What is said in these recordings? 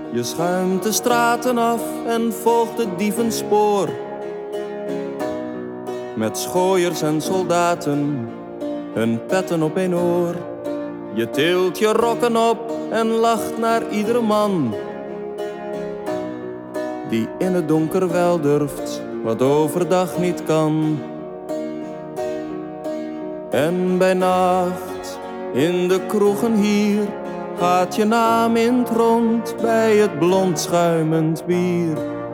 Je schuimt de straten af en volgt het dievenspoor. Met schooiers en soldaten, hun petten op één oor. Je tilt je rokken op en lacht naar iedere man die in het donker wel durft wat overdag niet kan. En bij nacht in de kroegen hier gaat je naam in het rond bij het blond schuimend bier.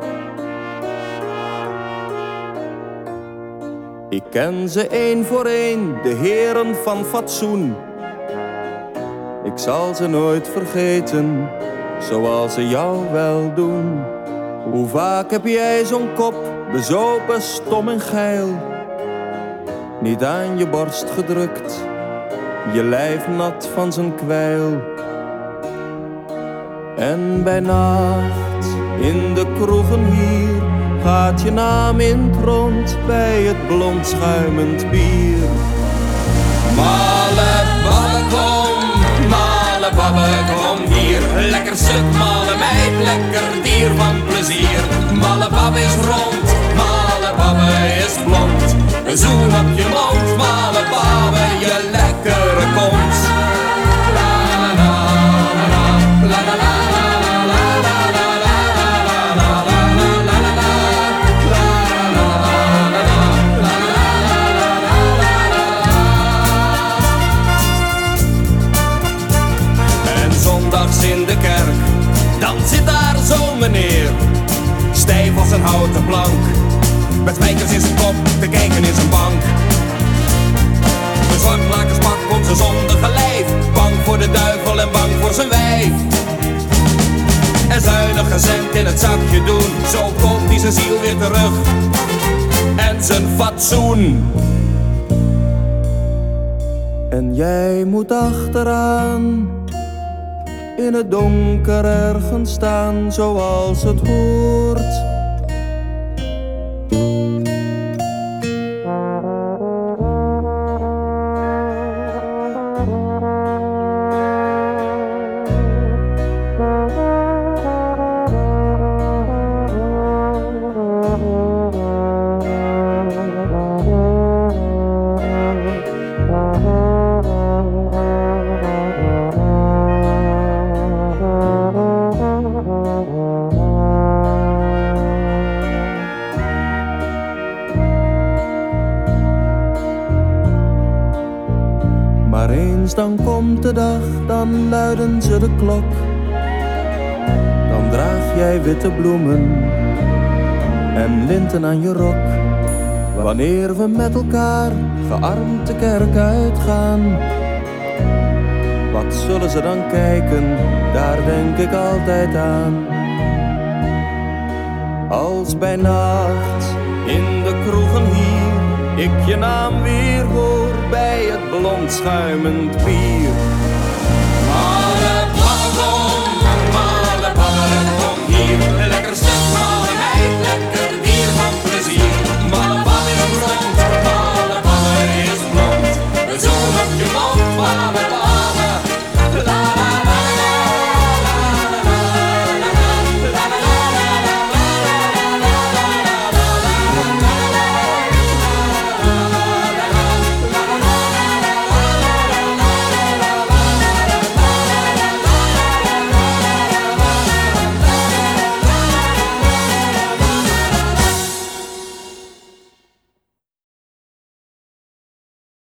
Ik ken ze één voor één, de heren van fatsoen. Ik zal ze nooit vergeten, zoals ze jou wel doen. Hoe vaak heb jij zo'n kop, bezopen, stom en geil, niet aan je borst gedrukt, je lijf nat van zijn kwijl. En bij nacht in de kroegen hier gaat je naam in het rond bij het blond schuimend bier. Malle babbe kom hier. Lekker stuk malle meid, lekker dier van plezier. Malle babbe is rond, malle babbe is blond. Een zoen op je mond, malle babbe, je lekkere kont. La la la la la la la. In de kerk, dan zit daar zo'n meneer, stijf als een houten plank, met spijkers in zijn kop, te kijken in zijn bank. Een zorglakerspak komt zijn zondige lijf, bang voor de duivel en bang voor zijn wijf. En zuinig een cent in het zakje doen, zo koopt hij zijn ziel weer terug en zijn fatsoen. En jij moet achteraan, in het donker ergens staan, zoals het hoort. Maar eens dan komt de dag, dan luiden ze de klok. Dan draag jij witte bloemen en linten aan je rok. Wanneer we met elkaar gearmd de kerk uitgaan, wat zullen ze dan kijken, daar denk ik altijd aan. Als bij nacht in de kroegen hier ik je naam weer hoor bij het blond schuimend bier.